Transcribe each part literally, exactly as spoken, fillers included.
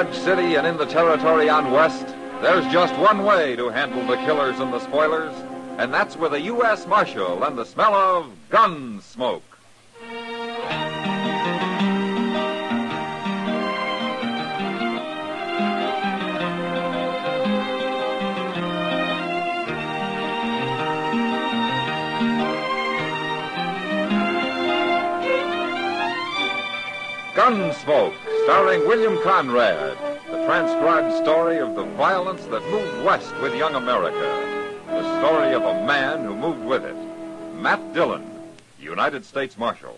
Dodge City and in the territory on West, there's just one way to handle the killers and the spoilers, and that's with a U S Marshal and the smell of gun smoke. Gunsmoke, starring William Conrad, the transcribed story of the violence that moved west with young America. The story of a man who moved with it. Matt Dillon, United States Marshal.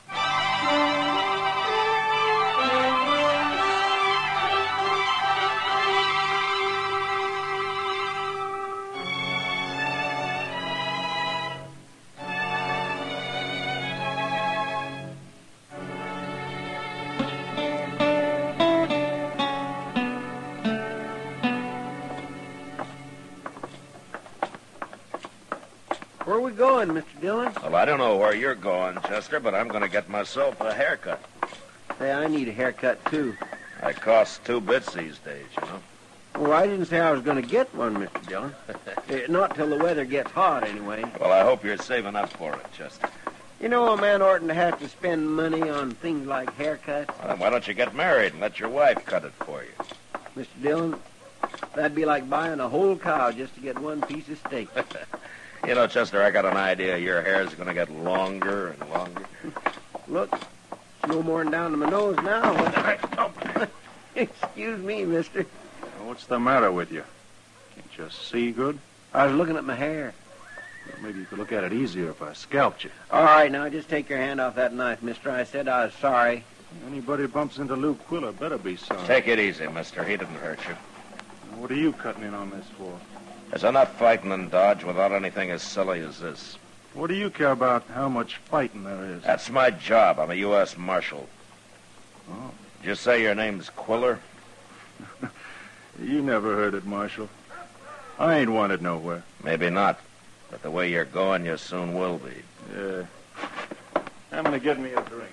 Where are we going, Mister Dillon? Well, I don't know where you're going, Chester, but I'm going to get myself a haircut. Hey, I need a haircut, too. It costs two bits these days, you know. Well, I didn't say I was going to get one, Mister Dillon. Eh, Not till the weather gets hot, anyway. Well, I hope you're saving up for it, Chester. You know, a man oughtn't to have to spend money on things like haircuts. Well, then why don't you get married and let your wife cut it for you? Mister Dillon, that'd be like buying a whole cow just to get one piece of steak. You know, Chester, I got an idea your hair's going to get longer and longer. Look, it's no more than down to my nose now. Excuse me, mister. What's the matter with you? Can't you see good? I was looking at my hair. Well, maybe you could look at it easier if I scalped you. All right, now just take your hand off that knife, mister. I said I was sorry. Anybody bumps into Lou Quiller better be sorry. Take it easy, mister. He didn't hurt you. What are you cutting in on this for? There's enough fighting in Dodge without anything as silly as this. What do you care about how much fighting there is? That's my job. I'm a U S Marshal. Oh. Did you say your name's Quiller? You never heard it, Marshal. I ain't wanted nowhere. Maybe not. But the way you're going, you soon will be. Yeah. I'm gonna get me a drink.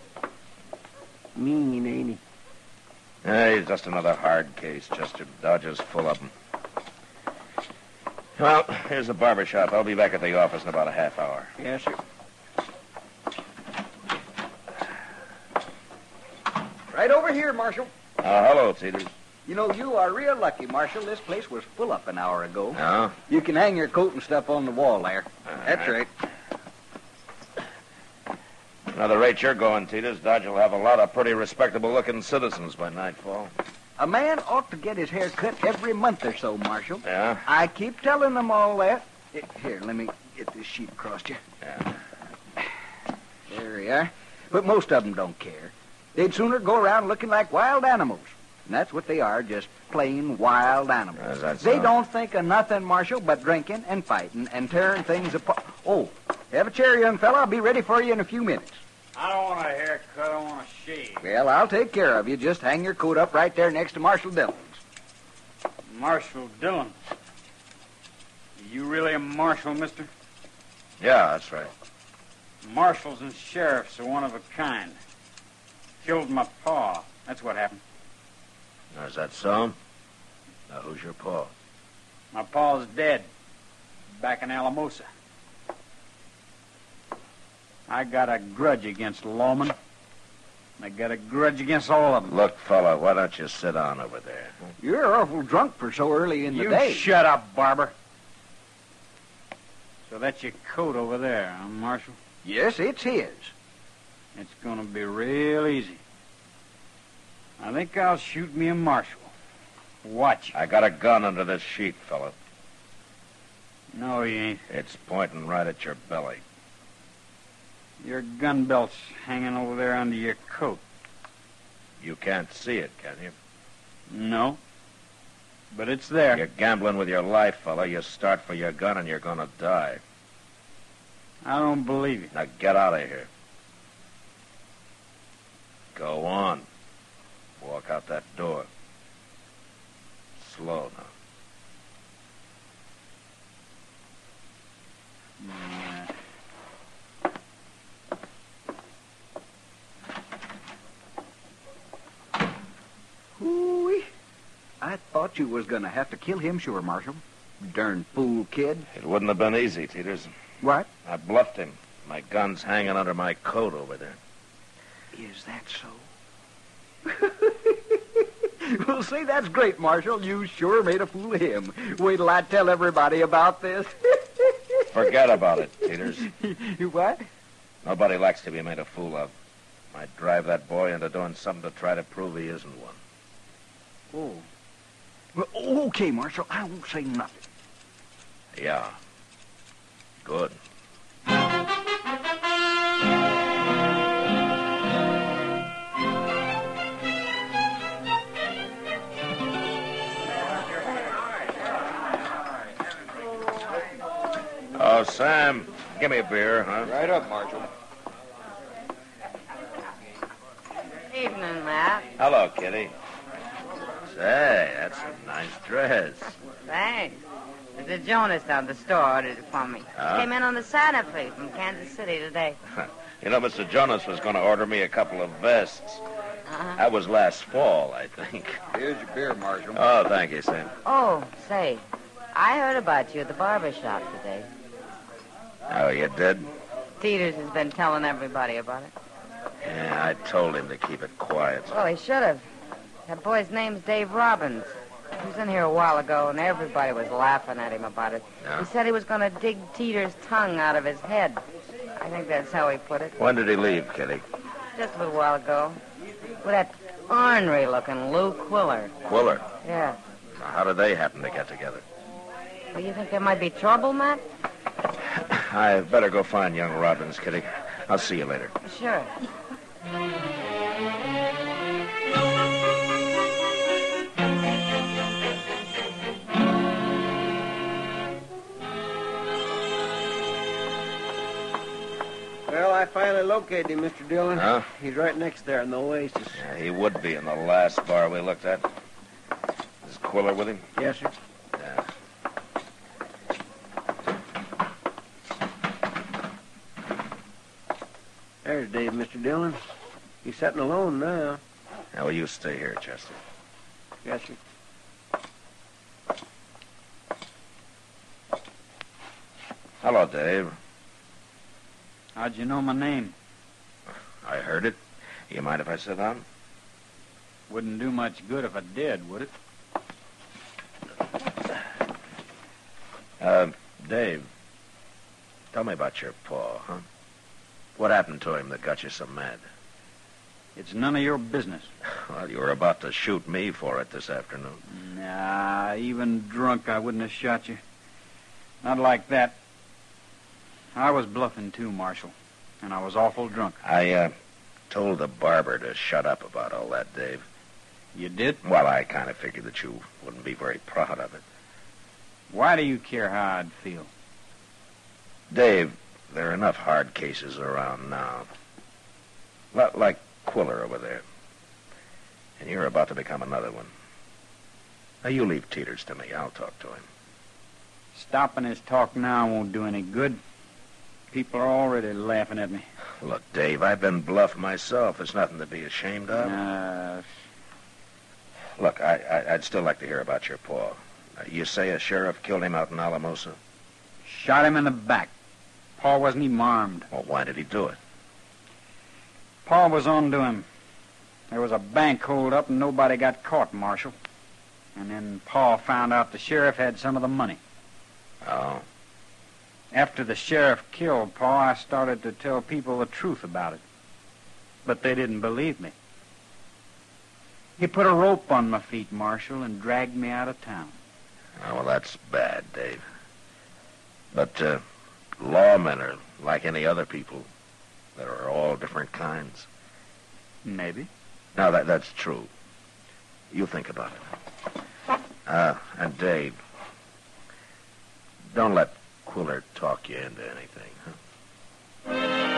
Mean, ain't he? Hey, he's just another hard case, Chester. Dodge is full of them. Well, here's the barber shop. I'll be back at the office in about a half hour. Yes, sir. Right over here, Marshal. Oh, hello, Teeters. You know, you are real lucky, Marshal. This place was full up an hour ago. Oh? You can hang your coat and stuff on the wall there. All That's right. right. Now, the rate you're going, Teeters, Dodge will have a lot of pretty respectable-looking citizens by nightfall. A man ought to get his hair cut every month or so, Marshal. Yeah? I keep telling them all that. Eh, Here, let me get this sheet across you. Yeah. There we are. But most of them don't care. They'd sooner go around looking like wild animals. And that's what they are, just plain wild animals. Is that They so? don't think of nothing, Marshal, but drinking and fighting and tearing things apart. Oh, have a chair, young fella. I'll be ready for you in a few minutes. I don't want a haircut. I want a shave. Well, I'll take care of you. Just hang your coat up right there next to Marshal Dillon's. Marshal Dillon. Are you really a marshal, mister? Yeah, that's right. Marshals and sheriffs are one of a kind. Killed my pa. That's what happened. Now, is that so? Now, who's your pa? My pa's dead. Back in Alamosa. I got a grudge against lawmen. I got a grudge against all of them. Look, fella, why don't you sit down over there? You're awful drunk for so early in the You day. shut up, Barber. So that's your coat over there, huh, Marshal? Yes, it's his. It's going to be real easy. I think I'll shoot me a marshal. Watch. I got a gun under this sheet, fella. No, you ain't. It's pointing right at your belly. Your gun belt's hanging over there under your coat. You can't see it, can you? No. But it's there. You're gambling with your life, fella. You start for your gun and you're gonna die. I don't believe you. Now get out of here. Go on. Walk out that door. Slow now. Ooh, thought you was going to have to kill him, sure, Marshal. Darn fool kid. It wouldn't have been easy, Teeters. What? I bluffed him. My gun's hanging under my coat over there. Is that so? Well, see, that's great, Marshal. You sure made a fool of him. Wait till I tell everybody about this. Forget about it, Teeters. What? Nobody likes to be made a fool of. Might drive that boy into doing something to try to prove he isn't one. Oh. Well, okay, Marshal. I won't say nothing. Yeah. Good. Oh, Sam, give me a beer, huh? Right up, Marshal. Evening, Matt. Hello, Kitty. Say, that's a nice dress. Thanks. Mister Jonas down the store ordered it for me. Huh? Came in on the Santa Fe from Kansas City today. You know, Mister Jonas was going to order me a couple of vests. Uh-huh. That was last fall, I think. Here's your beer, Marshal. Oh, thank you, Sam. Oh, say, I heard about you at the barber shop today. Oh, you did? Teeters has been telling everybody about it. Yeah, I told him to keep it quiet. Well, he should have. That boy's name's Dave Robbins. He was in here a while ago, and everybody was laughing at him about it. Yeah? He said he was going to dig Teeters' tongue out of his head. I think that's how he put it. When did he leave, Kitty? Just a little while ago. With that ornery-looking Lou Quiller. Quiller. Yeah. Now, how did they happen to get together? Well, you think there might be trouble, Matt? I better go find young Robbins, Kitty. I'll see you later. Sure. Well, I finally located him, Mister Dillon. Huh? He's right next there in the Oasis. Yeah, he would be in the last bar we looked at. Is Quiller with him? Yes, sir. Yeah. There's Dave, Mister Dillon. He's sitting alone now. Now, will you stay here, Chester? Yes, sir. Hello, Dave. How'd you know my name? I heard it. You mind if I sit down? Wouldn't do much good if I did, would it? Uh, Dave, tell me about your paw, huh? What happened to him that got you so mad? It's none of your business. Well, you were about to shoot me for it this afternoon. Nah, even drunk I wouldn't have shot you. Not like that. I was bluffing too, Marshal, and I was awful drunk. I, uh, told the barber to shut up about all that, Dave. You did? Well, I kind of figured that you wouldn't be very proud of it. Why do you care how I'd feel? Dave, there are enough hard cases around now. Lot like Quiller over there. And you're about to become another one. Now, you leave Teeters to me. I'll talk to him. Stopping his talk now won't do any good. People are already laughing at me. Look, Dave, I've been bluffed myself. It's nothing to be ashamed of. Uh, Look, I, I, I'd still like to hear about your paw. Uh, you say a sheriff killed him out in Alamosa? shot him in the back. Paul wasn't even armed. Well, why did he do it? Paul was on to him. There was a bank hold up and nobody got caught, Marshal. And then Paul found out the sheriff had some of the money. Oh. After the sheriff killed Paul, I started to tell people the truth about it. But they didn't believe me. He put a rope on my feet, Marshal, and dragged me out of town. Oh, well, that's bad, Dave. But uh, lawmen are like any other people. There are all different kinds. Maybe. Now, that that's true. You think about it. Uh, and Dave, don't let Quiller talk you into anything, huh?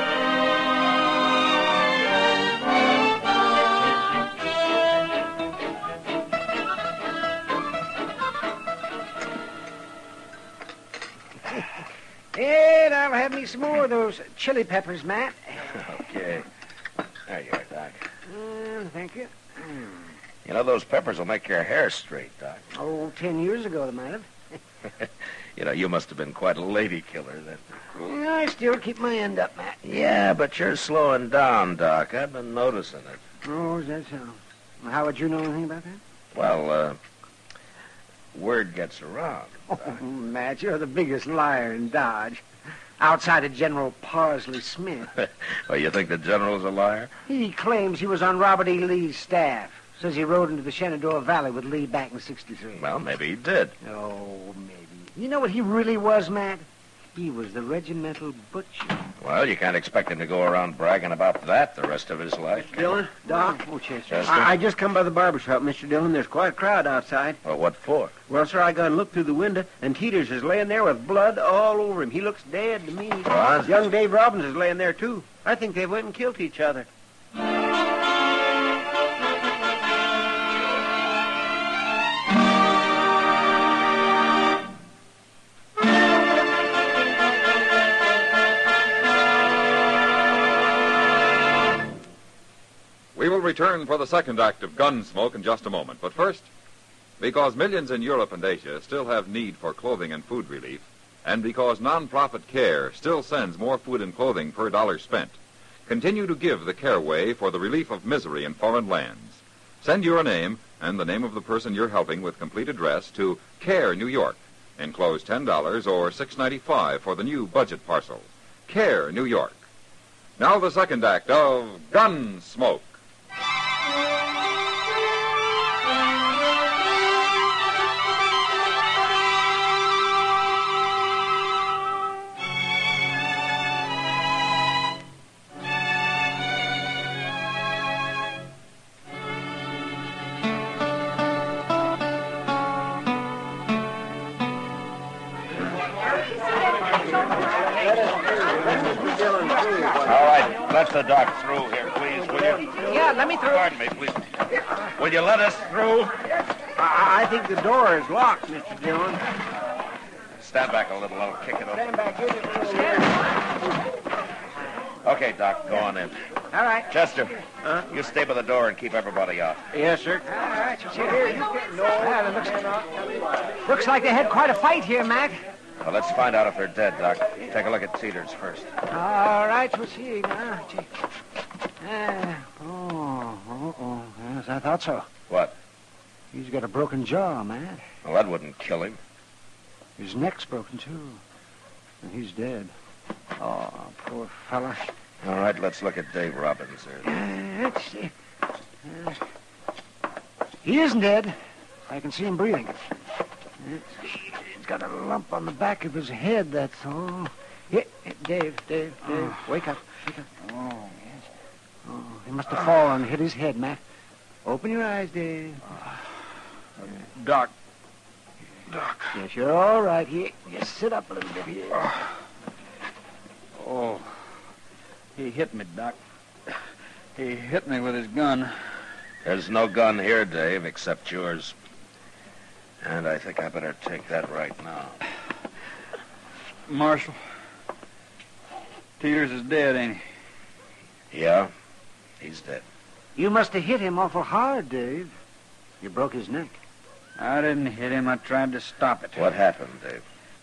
And I'll have me some more of those chili peppers, Matt. Okay. There you are, Doc. Uh, thank you. Mm. You know, those peppers will make your hair straight, Doc. Oh, ten years ago, they might have. You know, you must have been quite a lady killer then. Yeah, I still keep my end up, Matt. Yeah, but you're slowing down, Doc. I've been noticing it. Oh, is that so? Well, how would you know anything about that? Well, uh, word gets around. Oh, Matt, you're the biggest liar in Dodge. Outside of General Parsley Smith. Well, you think the general's a liar? He claims he was on Robert E. Lee's staff. Says he rode into the Shenandoah Valley with Lee back in sixty-three. Well, maybe he did. Oh, maybe. You know what he really was, Matt? He was the regimental butcher. Well, you can't expect him to go around bragging about that the rest of his life. Dillon, Doc. Oh, Chester. Chester? I, I just come by the barber shop, Mister Dillon. There's quite a crowd outside. Well, what for? Well, sir, I got to look through the window, and Teeters is laying there with blood all over him. He looks dead to me. What? Young Dave Robbins is laying there, too. I think they went and killed each other. We will return for the second act of Gunsmoke in just a moment. But first, because millions in Europe and Asia still have need for clothing and food relief, and because nonprofit CARE still sends more food and clothing per dollar spent, continue to give the CARE Way for the relief of misery in foreign lands. Send your name and the name of the person you're helping with complete address to CARE, New York. Enclose ten dollars or six dollars and ninety-five cents for the new budget parcel. CARE, New York. Now the second act of Gunsmoke. All right, let the doc through here, please, will you? Yeah, let me through. Pardon me, please. Will you let us through? I, I think the door is locked, Mister Dillon. Stand back a little, I'll kick it open. Stand back, give it a little. Okay, Doc, go on in. All right. Chester, Huh? you stay by the door and keep everybody out. Yes, sir. All right, you sit here. Well, it looks, looks like they had quite a fight here, Matt. Well, let's find out if they're dead, Doc. Take a look at Teeters first. All right, we'll see now. Uh, oh, oh, oh. Yes, I thought so. What? He's got a broken jaw, Matt. Well, that wouldn't kill him. His neck's broken, too. And he's dead. Oh, poor fella. All right, let's look at Dave Robbins there. Uh, let's see. Uh, he isn't dead. I can see him breathing. It's, he's got a lump on the back of his head, that's all. Here, Dave, Dave, Dave, Oh. wake up. Wake up. Oh, yes. Oh, he must have fallen and hit his head, Matt. Open your eyes, Dave. Doc. Doc. Yes, you're all right. Here, just sit up a little bit here. Oh, he hit me, Doc. He hit me with his gun. There's no gun here, Dave, except yours. And I think I better take that right now. Marshal, Teeters is dead, ain't he? Yeah? He's dead. You must have hit him awful hard, Dave. You broke his neck. I didn't hit him. I tried to stop it. What happened, Dave?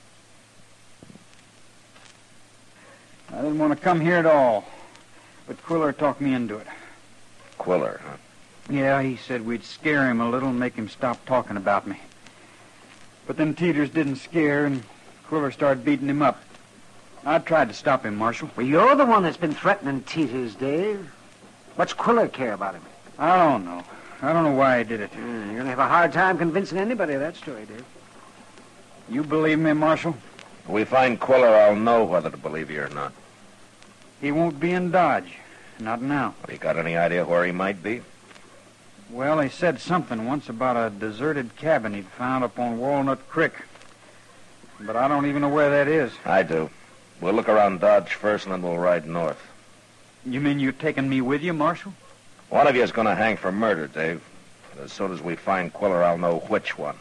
I didn't want to come here at all. But Quiller talked me into it. Quiller, huh? Yeah, he said we'd scare him a little and make him stop talking about me. But then Teeters didn't scare, and Quiller started beating him up. I tried to stop him, Marshal. Well, you're the one that's been threatening Teeters, Dave. What's Quiller care about him? I don't know. I don't know why he did it. Uh, you're going to have a hard time convincing anybody of that story, Dave. You believe me, Marshal? When we find Quiller, I'll know whether to believe you or not. He won't be in Dodge. Not now. Have you got any idea where he might be? Well, he said something once about a deserted cabin he'd found up on Walnut Creek. But I don't even know where that is. I do. We'll look around Dodge first, and then we'll ride north. You mean you're taking me with you, Marshal? One of you is going to hang for murder, Dave. As soon as we find Quiller, I'll know which one.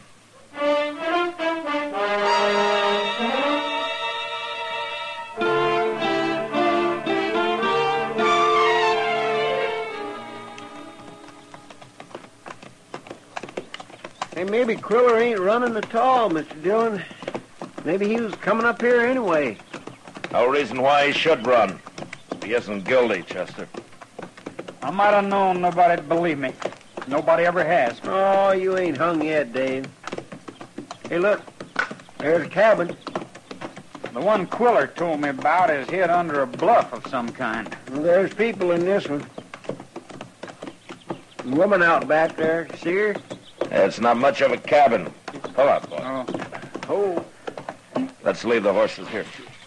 maybe Quiller ain't running at all, Mister Dillon. Maybe he was coming up here anyway. No reason why he should run. He isn't guilty, Chester. I might have known nobody'd believe me. Nobody ever has. Oh, you ain't hung yet, Dave. Hey, look. There's a cabin. The one Quiller told me about is hid under a bluff of some kind. Well, there's people in this one. A woman out back there. See her? It's not much of a cabin. Pull up, boy. Oh, Oh. Let's leave the horses here.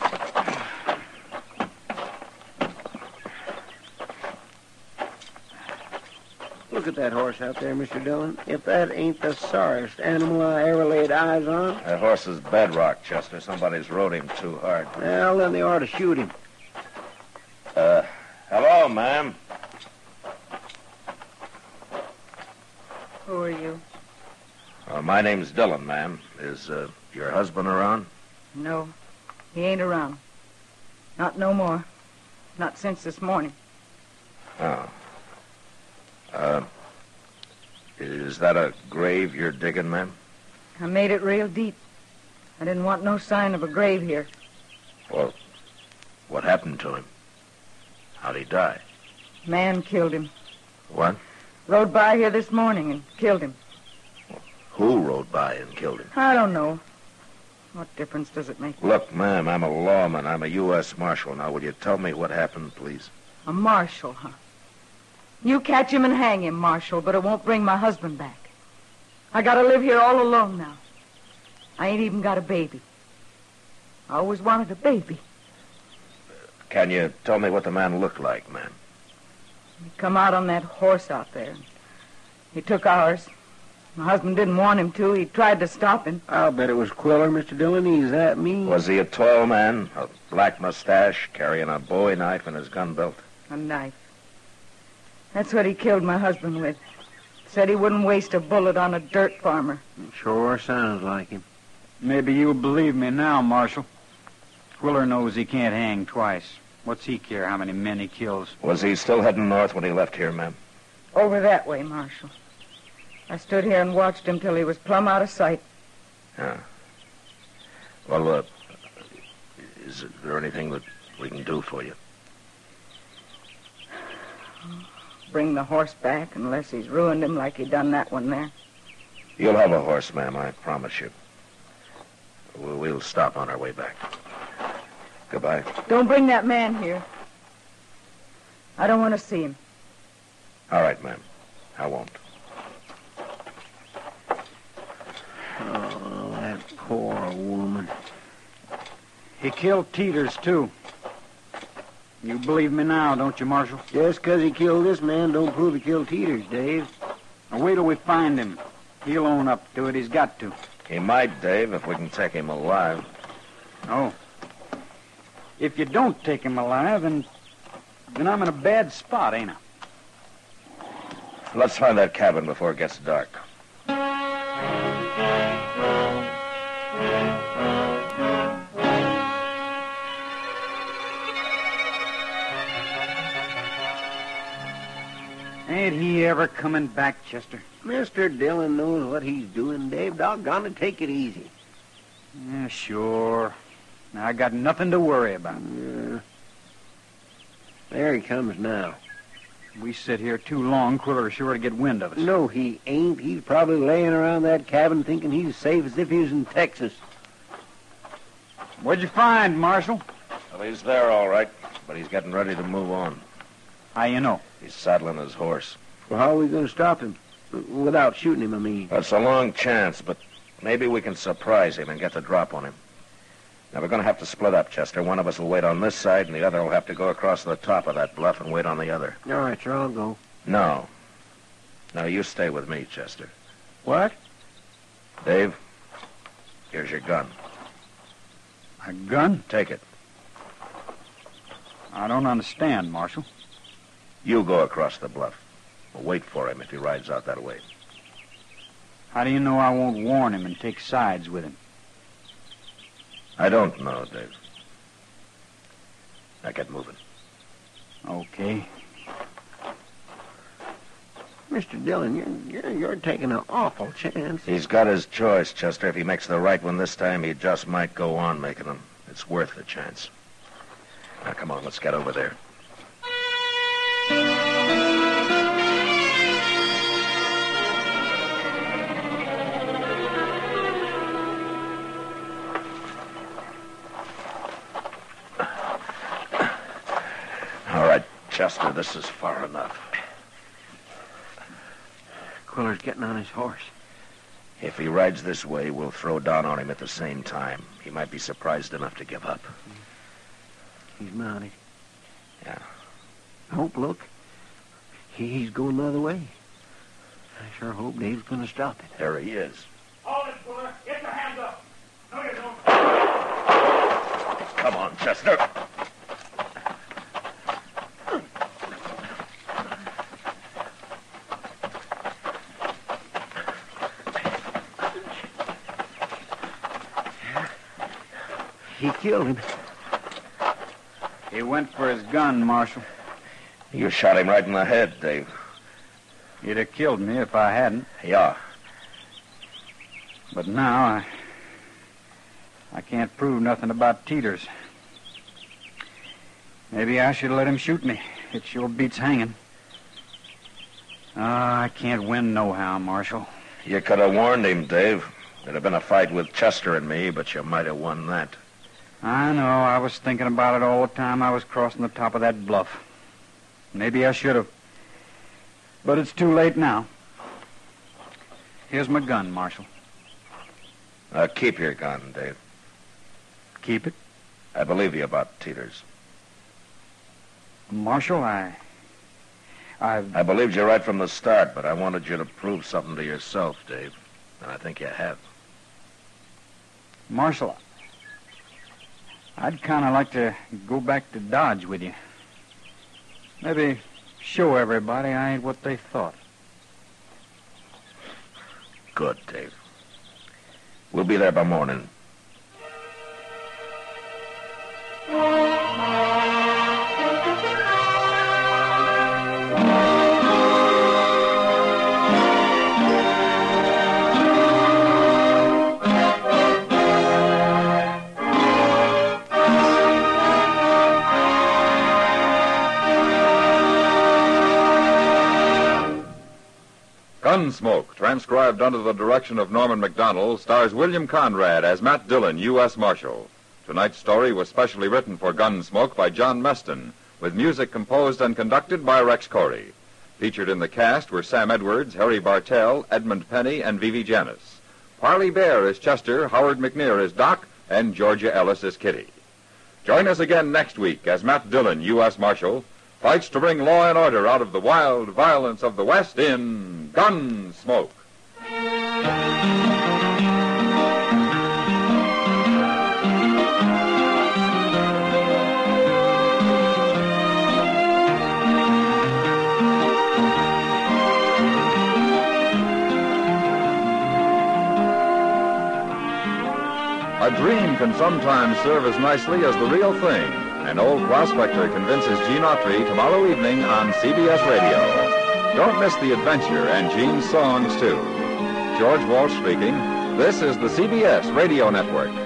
Look at that horse out there, Mister Dillon. If that ain't the sorriest animal I ever laid eyes on. That horse is bedrock, Chester. Somebody's rode him too hard. Well, then they ought to shoot him. Uh, hello, ma'am. Who are you? Uh, my name's Dillon, ma'am. Is uh, your husband around? No, he ain't around. Not no more. Not since this morning. Oh. Uh, is that a grave you're digging, ma'am? I made it real deep. I didn't want no sign of a grave here. Well, what happened to him? How'd he die? Man killed him. What? Rode by here this morning and killed him. Who rode by and killed him? I don't know. What difference does it make? Look, ma'am, I'm a lawman. I'm a U S Marshal. Now, will you tell me what happened, please? A marshal, huh? You catch him and hang him, Marshal, but it won't bring my husband back. I gotta live here all alone now. I ain't even got a baby. I always wanted a baby. Can you tell me what the man looked like, ma'am? He come out on that horse out there. He took ours. My husband didn't want him to. He tried to stop him. I'll bet it was Quiller, Mister Dillon. He's that mean. Was he a tall man, a black mustache, carrying a bowie knife in his gun belt? A knife. That's what he killed my husband with. Said he wouldn't waste a bullet on a dirt farmer. Sure sounds like him. maybe you'll believe me now, Marshal. Quiller knows he can't hang twice. What's he care how many men he kills? Was he still heading north when he left here, ma'am? Over that way, Marshal. I stood here and watched him till he was plumb out of sight. Yeah. Well, uh, is there anything that we can do for you? Bring the horse back unless he's ruined him like he done that one there. You'll have a horse, ma'am, I promise you. We'll, we'll stop on our way back. Goodbye. Don't bring that man here. I don't want to see him. All right, ma'am. I won't. Oh, that poor woman. He killed Teeters, too. You believe me now, don't you, Marshal? Just 'cause he killed this man don't prove he killed Teeters, Dave. Now, wait till we find him. He'll own up to it. He's got to. He might, Dave, if we can take him alive. Oh. If you don't take him alive, then, then I'm in a bad spot, ain't I? Let's find that cabin before it gets dark. Ain't he ever coming back, Chester? Mister Dillon knows what he's doing, Dave. Doggone it, take it easy. Yeah, sure. Now, I got nothing to worry about. Yeah. There he comes now. We sit here too long, Quiller's sure to get wind of us. No, he ain't. He's probably laying around that cabin thinking he's safe as if he was in Texas. What'd you find, Marshal? Well, he's there, all right, but he's getting ready to move on. How you know? He's saddling his horse. Well, how are we going to stop him? Without shooting him, I mean. That's a long chance, but maybe we can surprise him and get the drop on him. Now, we're going to have to split up, Chester. One of us will wait on this side, and the other will have to go across the top of that bluff and wait on the other. All right, sir, I'll go. No. No, you stay with me, Chester. What? Dave, here's your gun. A gun? Take it. I don't understand, Marshal. You go across the bluff. We'll wait for him if he rides out that way. How do you know I won't warn him and take sides with him? I don't know, Dave. Now get moving. Okay. Mister Dillon, you're, you're, you're taking an awful chance. He's got his choice, Chester. If he makes the right one this time, he just might go on making them. It's worth the chance. Now, come on, let's get over there. All right, Chester, this is far enough. Quiller's getting on his horse. If he rides this way, we'll throw down on him at the same time. He might be surprised enough to give up. He's mounted. Yeah. Hope, look. He, he's going the other way. I sure hope Dave's going to stop it. There he is. Hold it, Quiller. Get your hands up. No, you don't. Come on, Chester. He killed him. He went for his gun, Marshal. You shot him right in the head, Dave. He'd have killed me if I hadn't. Yeah. But now I... I can't prove nothing about Teeters. Maybe I should let him shoot me. It sure beats hanging. Ah, I can't win nohow, Marshal. You could have warned him, Dave. There'd have been a fight with Chester and me, but you might have won that. I know. I was thinking about it all the time I was crossing the top of that bluff. Maybe I should have. But it's too late now. Here's my gun, Marshal. Uh, keep your gun, Dave. Keep it? I believe you about Teeters. Marshal, I... I... I believed you right from the start, but I wanted you to prove something to yourself, Dave. And I think you have. Marshal, I'd kind of like to go back to Dodge with you. Maybe show everybody I ain't what they thought. Good, Dave. We'll be there by morning. Gunsmoke, transcribed under the direction of Norman Macdonnell, stars William Conrad as Matt Dillon, U S Marshal. Tonight's story was specially written for Gunsmoke by John Meston, with music composed and conducted by Rex Corey. Featured in the cast were Sam Edwards, Harry Bartell, Edmund Penny, and Vivi Janis. Parley Bear is Chester, Howard McNear is Doc, and Georgia Ellis is Kitty. Join us again next week as Matt Dillon, U S Marshal, fights to bring law and order out of the wild violence of the West in Gunsmoke. A dream can sometimes serve as nicely as the real thing. An old prospector convinces Gene Autry tomorrow evening on C B S Radio. Don't miss the adventure and Gene's songs, too. George Walsh speaking. This is the C B S Radio Network.